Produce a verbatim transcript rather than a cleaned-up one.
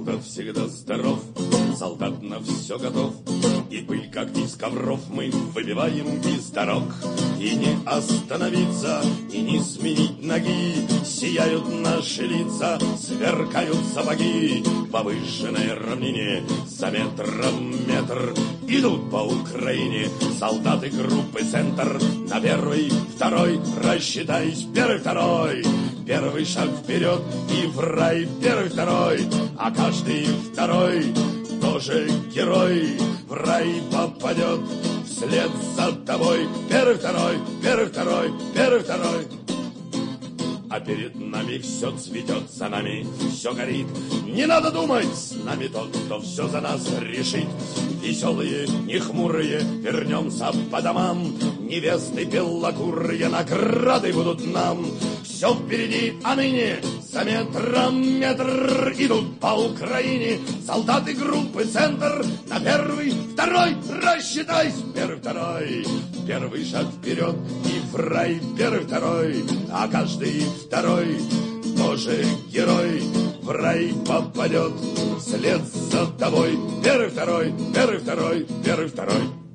солдат всегда здоров, солдат на все готов, и пыль, как из ковров, мы выбиваем из дорог. И не остановиться, и не сменить ноги, сияют наши лица, сверкают сапоги. По выжженной равнине за метром метр идут по Украине солдаты группы «Центр». На первый, второй, рассчитайся, первый, второй. Первый шаг вперед и в рай, первый, второй. А каждый второй тоже герой в рай попадет вслед за тобой. Первый, второй, первый, второй, первый, второй. А перед нами все цветет, за нами все горит. Не надо думать, с нами тот, кто все за нас решит. Веселые, не хмурые, вернемся по домам. Невесты белокурые, награды будут нам. Все впереди, а ныне за метром метр идут по Украине солдаты группы «Центр». На первый, второй, рассчитайся, первый, второй. Первый шаг вперед и в рай, первый, второй. А каждый второй тоже герой в рай попадет вслед за тобой. Первый, второй, первый, второй, первый, второй.